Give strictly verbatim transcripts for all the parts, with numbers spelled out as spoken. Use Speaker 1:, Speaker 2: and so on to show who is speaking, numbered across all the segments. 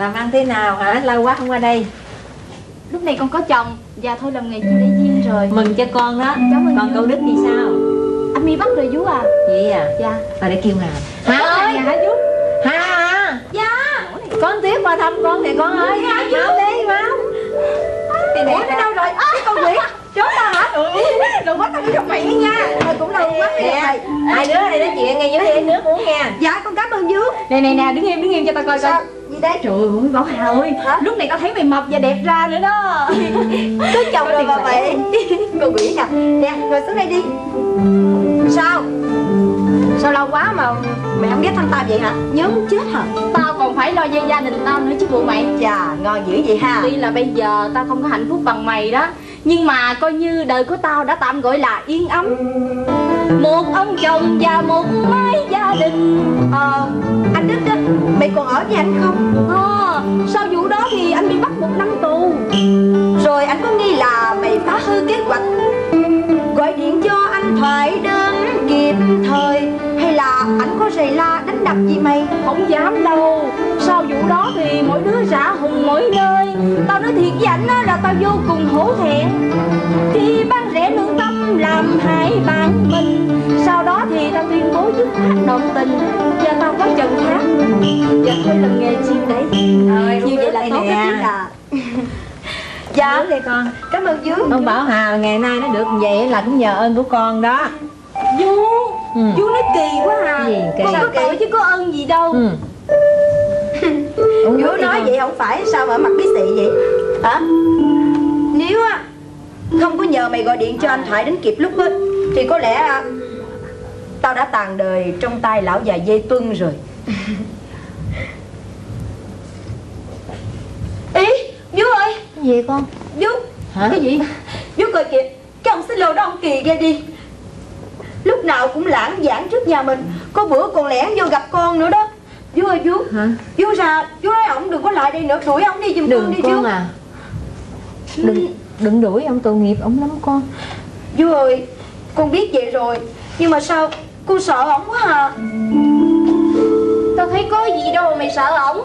Speaker 1: Làm ăn thế nào hả? Lâu quá không qua đây.
Speaker 2: Lúc này con có chồng và thôi làm nghề chi để duyên rồi.
Speaker 1: Mừng cho con đó.
Speaker 2: Cảm ơn.
Speaker 1: Còn cậu Đức thì sao?
Speaker 2: Anh mi bắt rồi chú à.
Speaker 1: Vậy à?
Speaker 2: Dạ.
Speaker 1: Rồi để kêu Hà. Hà ơi.
Speaker 2: Hả chú?
Speaker 1: Hà Hà.
Speaker 2: Dạ.
Speaker 1: Con tiếp qua thăm con nè con ơi. Mau đi mau.
Speaker 2: Ủa nó đâu rồi? Cái con quỷ trốn ta hả? Đừng có tao trong mày nha. Thôi cũng lâu quá
Speaker 1: nè. Hai đứa này nói chuyện nghe dưới đây nước uống nha.
Speaker 2: Dạ con cảm ơn chú. Nè nè nè đứng im đứng im cho tao coi coi. Gì đấy? Trời ơi Bảo Hà ơi. Hả? Lúc này tao thấy mày mập và đẹp ra nữa đó.
Speaker 3: Có chồng rồi mà vậy. Con quỷ nè. Nè ngồi xuống đây đi. Sao? Sao lâu quá mà mày không ghé thăm tao vậy hả? Nhớ muốn chết hả?
Speaker 2: Tao còn phải lo cho gia đình tao nữa chứ bộ mày.
Speaker 3: Chà ngon dữ vậy ha.
Speaker 2: Tuy là bây giờ tao không có hạnh phúc bằng mày đó, nhưng mà coi như đời của tao đã tạm gọi là yên ấm. Một ông chồng và một mái gia đình.
Speaker 3: Ờ anh Đức đó, mày còn ở với anh không?
Speaker 2: Ờ sau vụ đó thì anh bị bắt một năm tù.
Speaker 3: Rồi anh có nghi là mày phá hư kế hoạch, gọi điện cho anh Thoại đến kịp thời, hay là anh có rầy la đánh đập gì mày?
Speaker 2: Không dám đâu. Sau vụ đó thì mỗi đứa rã hùng mỗi nơi. Tao nói thiệt với ảnh là tao vô cùng hổ thẹn khi bán rẻ lương tâm làm hại bạn mình. Sau đó thì tao tuyên bố dứt khoát đoạn tình và tao có chồng khác. Và thôi làm nghề chiêu đấy.
Speaker 1: Rồi
Speaker 3: như vậy là tốt
Speaker 1: nè.
Speaker 3: à. Dạ
Speaker 1: Uống đi con.
Speaker 3: Cảm ơn chú.
Speaker 1: Ông Bảo Hà ngày nay nó được vậy là cũng nhờ ơn của con đó.
Speaker 2: Chú
Speaker 1: Ừ.
Speaker 2: Chú nói kỳ quá à.
Speaker 1: Gì kỳ?
Speaker 2: Con có tội chứ có ơn gì đâu.
Speaker 1: Ừ.
Speaker 3: Chú nói vậy không phải sao mà mặt bí xị vậy hả? Nếu á không có nhờ mày gọi điện cho anh Thoại đến kịp lúc á thì có lẽ à, tao đã tàn đời trong tay lão già dây tuân rồi. Ý chú ơi.
Speaker 1: Cái gì con?
Speaker 3: Chú.
Speaker 1: Hả?
Speaker 3: Cái gì? Chú coi kìa, cái ông xích lô đó ông kỳ ghê đi. Lúc nào cũng lãng giảng trước nhà mình, có bữa còn lẻn vô gặp con nữa đó. Chú ơi chú. Hả? Chú ra, chú nói ổng đừng có lại đây nữa, đuổi ổng đi giùm con đi chú.
Speaker 1: Đừng con à. Đừng đừng đuổi ông, tội nghiệp ổng lắm con.
Speaker 3: Chú ơi, con biết vậy rồi, nhưng mà sao con sợ ổng quá à.
Speaker 2: Tao thấy có gì đâu mà mày sợ ổng.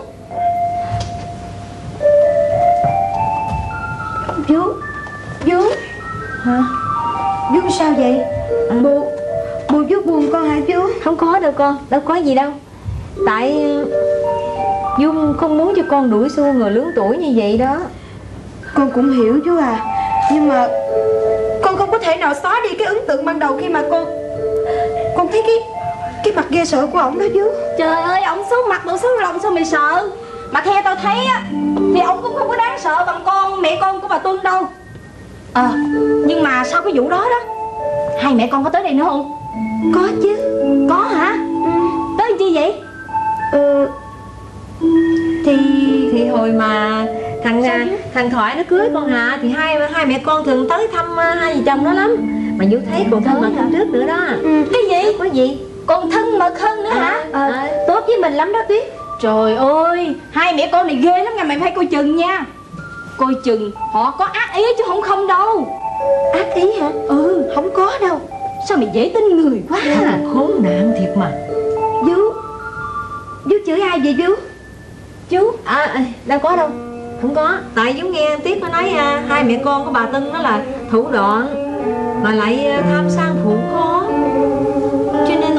Speaker 3: Chú, chú.
Speaker 1: Hả?
Speaker 3: Chú sao vậy?
Speaker 1: À.
Speaker 3: Bố, bố chú buồn con hả chú?
Speaker 1: Không có đâu con, đâu có gì đâu. Tại Dung không muốn cho con đuổi xua người lớn tuổi như vậy đó.
Speaker 3: Con cũng hiểu chú à, nhưng mà con không có thể nào xóa đi cái ấn tượng ban đầu khi mà con Con thấy cái cái mặt ghê sợ của ổng đó chú.
Speaker 2: Trời ơi, ổng xấu mặt độ xấu lòng sao mày sợ. Mà theo tao thấy á thì ổng cũng không có đáng sợ bằng con mẹ con của bà Tuân đâu. Ờ, nhưng mà sau cái vụ đó đó, hai mẹ con có tới đây nữa không?
Speaker 3: Có chứ.
Speaker 2: Có hả? Ừ. Tới chi vậy?
Speaker 3: Ừ. Thì
Speaker 1: Thì hồi mà thằng thằng Thoại nó cưới con Hà thì hai hai mẹ con thường tới thăm hai vợ chồng đó lắm. Mà Vũ thấy còn thân mật hơn trước nữa đó.
Speaker 2: Ừ. Cái gì?
Speaker 1: Có gì?
Speaker 2: Còn thân mật hơn nữa hả?
Speaker 3: à,
Speaker 1: À.
Speaker 3: tốt với mình lắm đó Tuyết.
Speaker 2: Trời ơi, hai mẹ con này ghê lắm nha, mày phải coi chừng nha. Coi chừng, họ có ác ý chứ không không đâu.
Speaker 3: Ác ý hả?
Speaker 2: Ừ,
Speaker 3: Không có đâu.
Speaker 2: sao mày dễ tin người quá à.
Speaker 1: Khốn nạn thiệt mà.
Speaker 3: Chú, chú chửi ai vậy chú?
Speaker 1: Chú, à đâu có đâu. Không có, tại Vũ nghe Tiếp nó nói à, hai mẹ con của bà Tân đó là thủ đoạn mà lại à, tham sang phụ khó, cho nên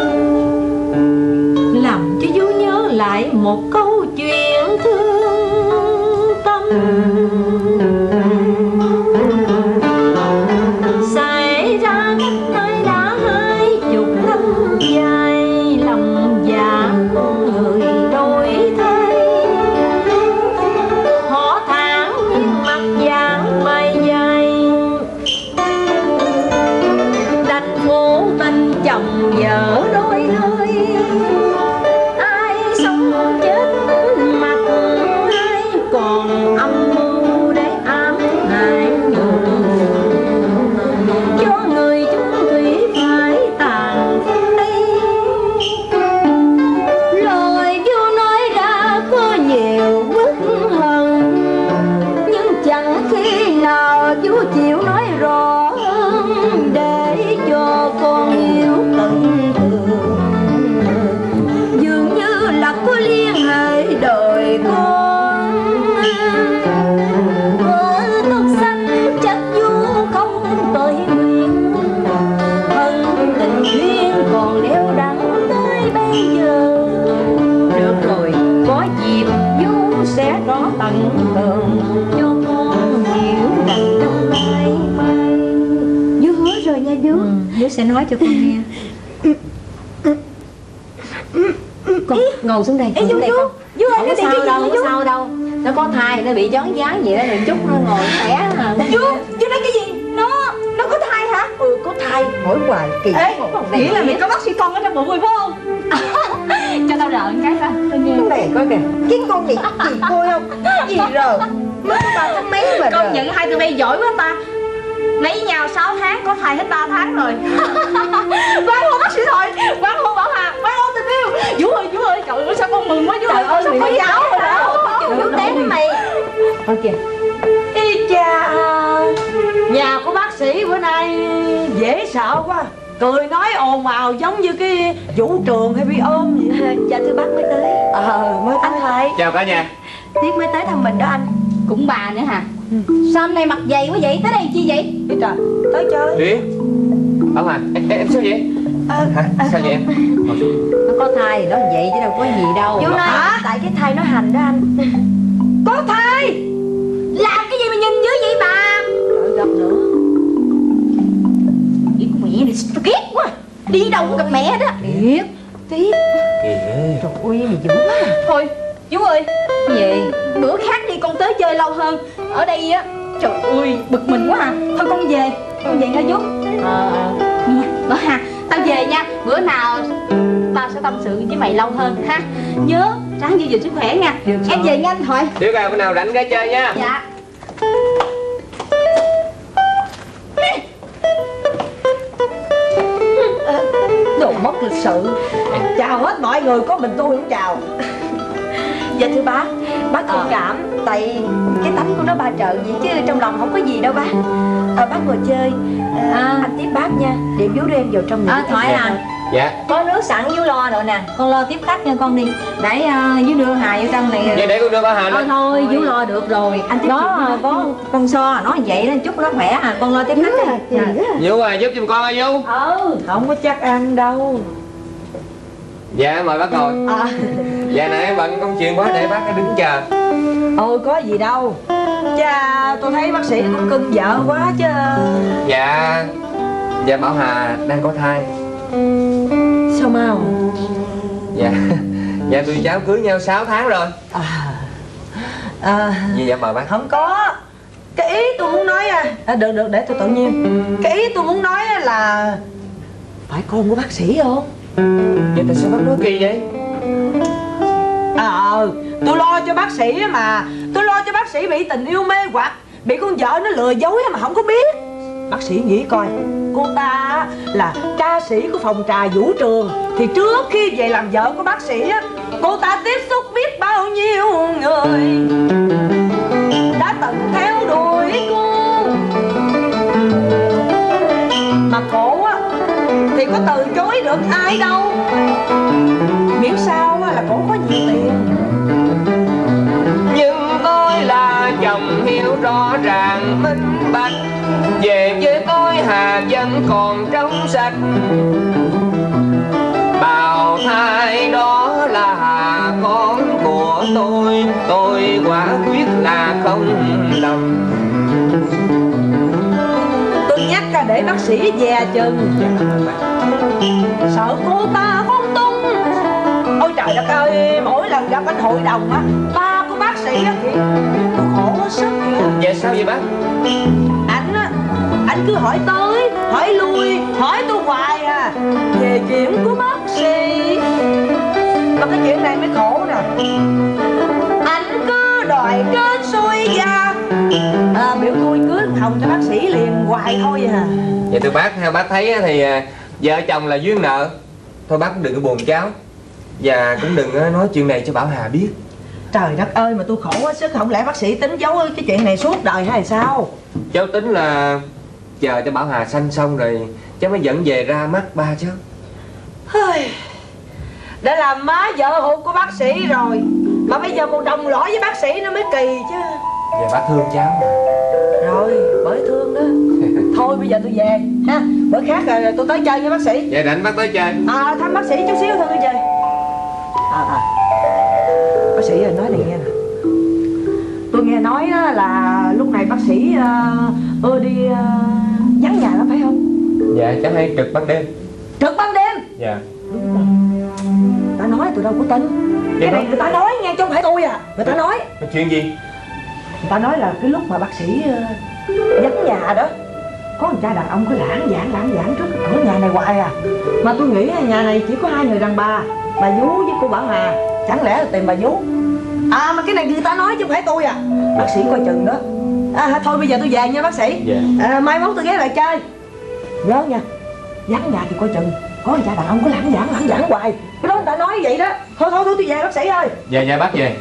Speaker 1: làm cho Vũ nhớ lại một câu chuyện thương tâm. Xảy ra cách đây đã hai chục năm dài, lòng dạ con người đổi thay. Họ thẳng mặt dạng mây dày, đành phố tình chồng vợ đôi nơi. Ai sống chết mặt, ai còn âm mưu để ám hại người, cho người chung thủy phải tàn đi.
Speaker 3: Lời chú nói ra có nhiều bức hận, nhưng chẳng khi nào chú chịu nói rõ hơn để cho con hiểu tận tình.
Speaker 1: chú sẽ nói cho con nghe. Con ngồi xuống đây, ngồi xuống đây con.
Speaker 3: Chú ơi,
Speaker 1: Không có sao đâu, không có sao đâu. Nó có thai, nó bị chón váng vậy đó, rồi chút nó ngồi khỏe hả?
Speaker 3: Chú, chú nói cái gì? Nó, nó có thai hả?
Speaker 1: Ừ, có thai, hỏi hoài kỳ.
Speaker 3: Ê, nghĩ là mày có bác sĩ con ở trong bụng rồi phải không?
Speaker 2: Cho tao rợ một cái coi. Tao nghe.
Speaker 3: Cái này coi kìa, cái con này gì thôi không? Gì rồi? Mới có ba tháng mấy mà.
Speaker 2: Công nhận hai tụi bay giỏi quá ta. Lấy nhau sáu tháng, có thai hết ba tháng rồi. Quán hôn bác sĩ thôi, quán hôn Bảo Hà, quán hôn tình yêu. Vũ ơi, Vũ ơi, trời ơi sao con mừng quá Vũ ơi.
Speaker 3: Trời ơi,
Speaker 2: Sao
Speaker 3: có giáo rồi đó.
Speaker 1: Chú tém mày. Thôi kìa.
Speaker 4: Ý cha, nhà của bác sĩ bữa nay dễ sợ quá. Cười nói ồn ào giống như cái vũ trường hay bị ôm vậy.
Speaker 3: Dạ thưa bác mới tới.
Speaker 4: Ờ, mới
Speaker 3: Anh Thoại,
Speaker 5: Chào cả nhà.
Speaker 3: Tiết mới tới thăm mình đó anh.
Speaker 2: Cũng bà nữa hả? Sao hôm nay mặt dày quá vậy? Tới đây chi vậy?
Speaker 4: Ý trời, tới chơi.
Speaker 5: Tuyến. Bảo Hà, em, em sao vậy?
Speaker 3: Ờ,
Speaker 5: Hả? Sao vậy em? Ngồi xuống.
Speaker 1: Nó có thai thì nó vậy chứ đâu có gì đâu.
Speaker 3: Chú nói
Speaker 4: Hả?
Speaker 3: tại cái thai nó hành đó anh.
Speaker 4: Có thai.
Speaker 2: Làm cái gì mà nhìn dữ vậy bà?
Speaker 1: Đợi gặp nữa.
Speaker 2: Biết mẹ này sao ghét quá. Đi đâu cũng gặp mẹ đó.
Speaker 1: Biết.
Speaker 3: Tiết,
Speaker 5: Kỳ ghê.
Speaker 1: Trời ơi, mày dữ quá.
Speaker 2: Thôi, Vũ ơi,
Speaker 1: Cái gì?
Speaker 2: bữa khác đi con tới chơi lâu hơn. Ở đây á, trời ơi, bực mình quá à. Thôi con về, con về nha Vũ.
Speaker 1: Ờ, ờ.
Speaker 2: Bảo Hà, tao về nha. Bữa nào tao sẽ tâm sự với mày lâu hơn ha. Nhớ ráng giữ gìn sức khỏe nha.
Speaker 1: Được
Speaker 2: Em
Speaker 1: rồi.
Speaker 2: về nha anh Thoại.
Speaker 5: Tiểu ca bữa nào rảnh ghé chơi nha.
Speaker 2: Dạ.
Speaker 4: Đồ mất lịch sự. Chào hết mọi người, có mình tôi không chào.
Speaker 3: dạ thưa bác, bác thông cảm. Tại cái tánh của nó ba trợ vậy chứ trong lòng không có gì đâu bác. Ờ, bác ngồi chơi. Ờ,
Speaker 1: À.
Speaker 3: anh tiếp bác nha. Điểm vú đưa em vào trong nhà.
Speaker 1: À, Thoại à,
Speaker 5: Dạ.
Speaker 1: có nước sẵn vú lo rồi nè. Con lo tiếp khách nha con đi. Để uh, vú đưa Hà vô trong này.
Speaker 5: Vậy để con đưa Bảo Hà
Speaker 1: Thôi
Speaker 5: lên.
Speaker 1: thôi, vú lo được rồi. Anh tiếp đó uh, có con so nói vậy đó, chúc nó khỏe à. Con lo tiếp khách đi. À.
Speaker 5: Vũ à, giúp giùm con ơi Vũ.
Speaker 4: Ừ, không có chắc ăn đâu.
Speaker 5: Dạ mời bác ngồi.
Speaker 4: À,
Speaker 5: Dạ nãy bận công chuyện quá để bác đứng chờ.
Speaker 4: ôi có gì đâu. Cha, tôi thấy bác sĩ cũng cưng vợ quá chứ.
Speaker 5: Dạ. Dạ Bảo Hà đang có thai.
Speaker 4: Sao mau?
Speaker 5: Dạ. Dạ tụi cháu cưới nhau sáu tháng rồi.
Speaker 4: À, à,
Speaker 5: Gì dạ mời bác.
Speaker 4: không có. Cái ý tôi muốn nói à, à được được để tôi tự nhiên. Cái ý tôi muốn nói là phải con của bác sĩ không?
Speaker 5: Vậy tại sao bác nói kỳ vậy?
Speaker 4: À, ờ, tôi lo cho bác sĩ mà. Tôi lo cho bác sĩ bị tình yêu mê hoặc bị con vợ nó lừa dối mà không có biết. Bác sĩ nghĩ coi, cô ta là ca sĩ của phòng trà vũ trường, thì trước khi về làm vợ của bác sĩ á, cô ta tiếp xúc biết bao nhiêu người đã từng theo đuổi cô. Mà cổ á thì có từ chối được ai đâu, miễn sao á là cổ có nhiều tiền.
Speaker 5: Nhưng tôi là chồng hiểu rõ ràng minh bạch, về với tôi Hà vẫn còn trong sạch. Bào thai đó là con của tôi, tôi quả quyết là không lầm.
Speaker 4: Tôi nhắc ra để bác sĩ dè chừng, sợ cô ta không tung. Ôi trời đất ơi, mỗi lần gặp anh hội đồng á, ba của bác sĩ á thì tôi khổ sức vậy.
Speaker 5: Vậy sao vậy bác?
Speaker 4: Anh á, anh cứ hỏi tới, hỏi lui, hỏi tôi hoài à về chuyện của bác sĩ. Mà cái chuyện này mới khổ nè, anh cứ đòi trên xuôi ra, à, biểu tôi cưới Hồng cho bác sĩ liền hoài thôi à.
Speaker 5: Vậy thưa bác, theo bác thấy thì vợ chồng là duyên nợ, thôi bác cũng đừng có buồn cháu, và cũng đừng nói chuyện này cho Bảo Hà biết.
Speaker 4: Trời đất ơi, mà tôi khổ quá sức, không lẽ bác sĩ tính giấu cái chuyện này suốt đời hay sao?
Speaker 5: Cháu tính là chờ cho Bảo Hà sanh xong rồi cháu mới dẫn về ra mắt ba cháu.
Speaker 4: Đã làm má vợ hụt của bác sĩ rồi, mà bây giờ còn đồng lõi với bác sĩ nó mới kỳ chứ.
Speaker 5: Và bác thương cháu mà.
Speaker 4: Rồi, bởi thương đó. Thôi bây giờ tôi về ha, bữa khác rồi tôi tới chơi với bác sĩ.
Speaker 5: Dạ rảnh bác tới chơi.
Speaker 4: À, thăm bác sĩ chút xíu thôi tôi về. À, à. Bác sĩ ơi, nói này nghe nè. Tôi nghe nói là lúc này bác sĩ uh, ưa đi uh, vắng nhà lắm phải không?
Speaker 5: Dạ cháu hay trực ban đêm.
Speaker 4: Trực ban đêm?
Speaker 5: Dạ.
Speaker 4: Ta nói tôi đâu có tin. Cái này người ta nói nghe chứ không phải tôi à. Người ta nói.
Speaker 5: Cái chuyện gì?
Speaker 4: Người ta nói là cái lúc mà bác sĩ uh, vắng nhà đó, có một trai đàn ông cứ lãng vãng lãng vãng trước cái cửa nhà này hoài à. Mà tôi nghĩ nhà này chỉ có hai người đàn bà, bà Vú với cô Bảo Hà. Chẳng lẽ là tìm bà Vú? À mà cái này người ta nói chứ không phải tôi à. Bác sĩ coi chừng đó. À, thôi bây giờ tôi về nha bác sĩ.
Speaker 5: Dạ.
Speaker 4: À, mai mốt tôi ghé lại chơi. Nhớ nha, vắng nhà thì coi chừng, có một trai đàn ông cứ lãng vãng lãng vãng hoài. Cái đó người ta nói vậy đó. Thôi thôi thôi tôi về bác sĩ ơi.
Speaker 5: Dạ dạ bác về.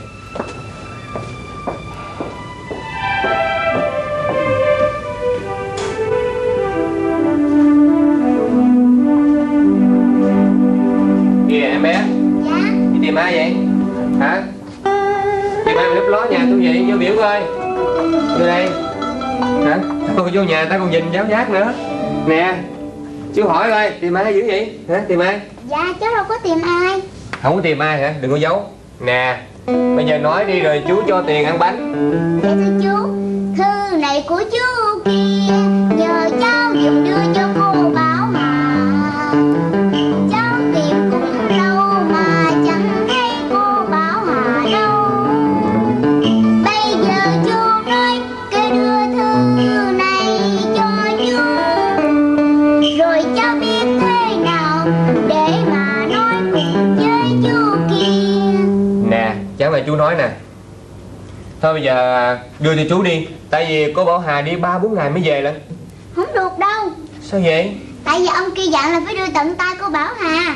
Speaker 5: Kìa em bé.
Speaker 2: Dạ.
Speaker 5: Đi tìm ai vậy? Hả? Tìm ai mà lấp ló nhà tôi vậy? Vô biểu coi. Vô đây. Hả? Tôi vô nhà ta còn nhìn giáo giác nữa. Nè, chú hỏi coi, tìm ai dữ vậy? Hả? Tìm ai?
Speaker 2: Dạ cháu đâu có tìm ai.
Speaker 5: Không có tìm ai hả? Đừng có giấu. Nè, bây giờ nói đi rồi chú cho tiền ăn bánh.
Speaker 2: Dạ thưa chú, thư này của chú kia nhờ cháu giùm đưa cho cô Bảo Hà. Cháu tìm cũng lâu mà chẳng thấy cô Bảo Hà đâu. Bây giờ chú nói cái đưa thư này cho chú, rồi cháu biết thế nào để mà nói cùng với chú kia.
Speaker 5: Nè, cháu mày chú nói nè. Thôi bây giờ đưa cho chú đi. Tại vì cô Bảo Hà đi ba bốn ngày mới về lận.
Speaker 2: Không được đâu.
Speaker 5: Sao vậy?
Speaker 2: Tại vì ông kia dặn là phải đưa tận tay cô Bảo Hà.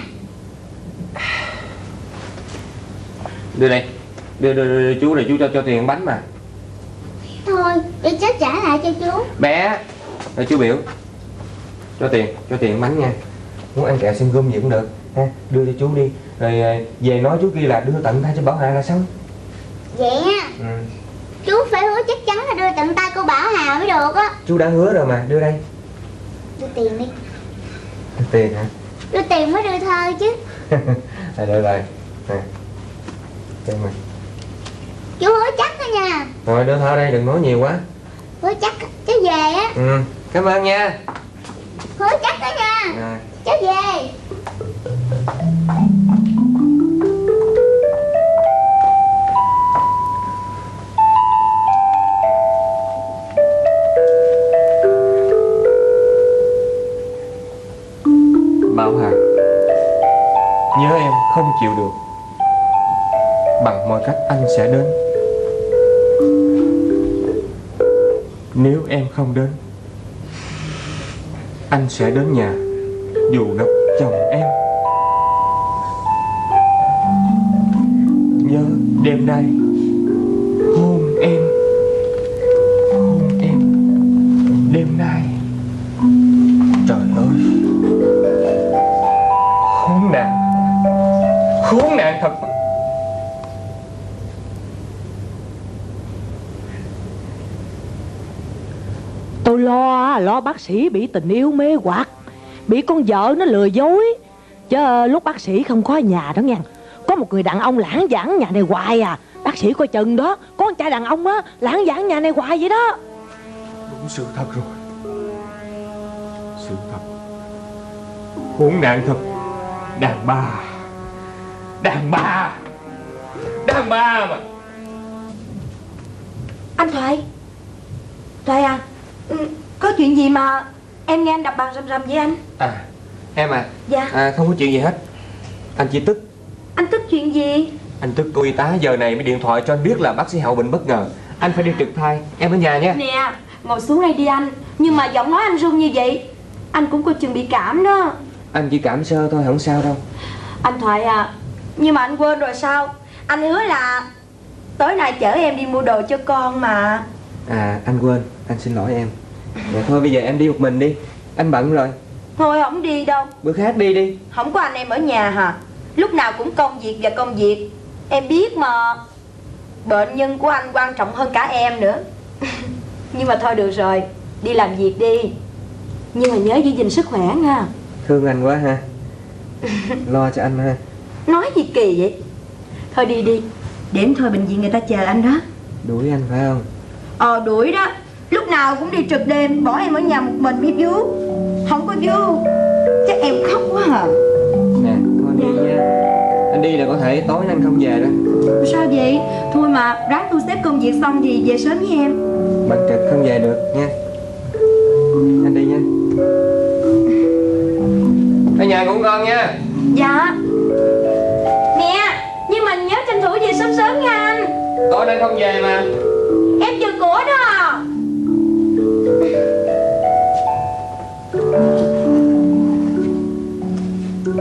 Speaker 5: Đưa đây. Đưa, đưa, đưa, đưa chú rồi chú cho cho tiền ăn bánh mà.
Speaker 2: Thôi, để cháu trả lại cho chú.
Speaker 5: Bé. Rồi chú biểu. Cho tiền, cho tiền ăn bánh nha. Muốn ăn kẹo xin gum gì cũng được ha. Đưa cho chú đi. Rồi về nói chú kia là đưa tận tay cho Bảo Hà là xong.
Speaker 2: Vậy á.
Speaker 5: Ừ.
Speaker 2: Chú phải hứa chắc chắn là đưa tận tay cô Bảo Hà mới được á.
Speaker 5: Chú đã hứa rồi mà, đưa đây.
Speaker 2: Đưa tiền đi.
Speaker 5: Đưa tiền hả?
Speaker 2: Đưa tiền mới đưa thơ chứ.
Speaker 5: À, được rồi. Nè. Cho mày.
Speaker 2: Chú hứa chắc đó nha.
Speaker 5: Rồi đưa thơ đây, đừng nói nhiều quá.
Speaker 2: Hứa chắc cháu về á.
Speaker 5: Ừ, cảm ơn nha.
Speaker 2: Hứa chắc đó nha.
Speaker 5: Rồi.
Speaker 2: Cháu về.
Speaker 5: Bảo Hà, nhớ em không chịu được. Bằng mọi cách anh sẽ đến. Nếu em không đến, anh sẽ đến nhà dù gặp chồng em. Nhớ đêm nay hôn em. Hôn em đêm nay. Trời ơi, khốn nạn. Khốn nạn thật.
Speaker 4: Tôi lo lo bác sĩ bị tình yêu mê hoặc, bị con vợ nó lừa dối. Chứ lúc bác sĩ không có ở nhà đó nha, có một người đàn ông lãng vãng nhà này hoài à. Bác sĩ coi chừng đó, có con trai đàn ông á lãng vãng nhà này hoài vậy đó.
Speaker 5: Đúng sự thật rồi. Sự thật. Khốn nạn thật. Đàn bà. Đàn bà. Đàn bà mà.
Speaker 3: Anh Thoại. Thoại à, ừ, có chuyện gì mà em nghe anh đập bàn rầm rầm vậy anh?
Speaker 5: À, em à.
Speaker 3: Dạ.
Speaker 5: À, không có chuyện gì hết. Anh chỉ tức.
Speaker 3: Anh tức chuyện gì?
Speaker 5: Anh tức cô y tá giờ này mới điện thoại cho anh biết là bác sĩ Hậu bệnh bất ngờ. Anh phải đi trực thai. Em ở nhà nha.
Speaker 3: Nè, ngồi xuống đây đi anh. Nhưng mà giọng nói anh run như vậy, anh cũng có chừng bị cảm đó.
Speaker 5: Anh chỉ cảm sơ thôi, không sao đâu.
Speaker 3: Anh Thoại à, nhưng mà anh quên rồi sao? Anh hứa là tối nay chở em đi mua đồ cho con mà.
Speaker 5: À, anh quên. Anh xin lỗi em. Dạ, thôi bây giờ em đi một mình đi. Anh bận rồi.
Speaker 3: Thôi không đi đâu.
Speaker 5: Bữa khác đi đi.
Speaker 3: Không có anh em ở nhà hả? Lúc nào cũng công việc và công việc. Em biết mà. Bệnh nhân của anh quan trọng hơn cả em nữa. Nhưng mà thôi được rồi, đi làm việc đi. Nhưng mà nhớ giữ gìn sức khỏe nha.
Speaker 5: Thương anh quá ha. Lo cho anh ha.
Speaker 3: Nói gì kỳ vậy? Thôi đi đi, để em thôi bệnh viện người ta chờ anh đó.
Speaker 5: Đuổi anh phải không?
Speaker 3: Ờ đuổi đó. Lúc nào cũng đi trực đêm, bỏ em ở nhà một mình biết vú. Không có vô. Chắc em khóc quá à.
Speaker 5: Nè, thôi anh đi nha. Anh đi là có thể tối anh không về đó.
Speaker 3: Sao vậy? Thôi mà ráng thu xếp công việc xong thì về sớm với em.
Speaker 5: Bận trực không về được nha. Anh đi nha. Ở nhà cũng con nha.
Speaker 2: Dạ. Nè, nhưng mình nhớ tranh thủ về sớm sớm nha anh.
Speaker 5: Tối nay không về mà.
Speaker 2: Em chờ cổ đó.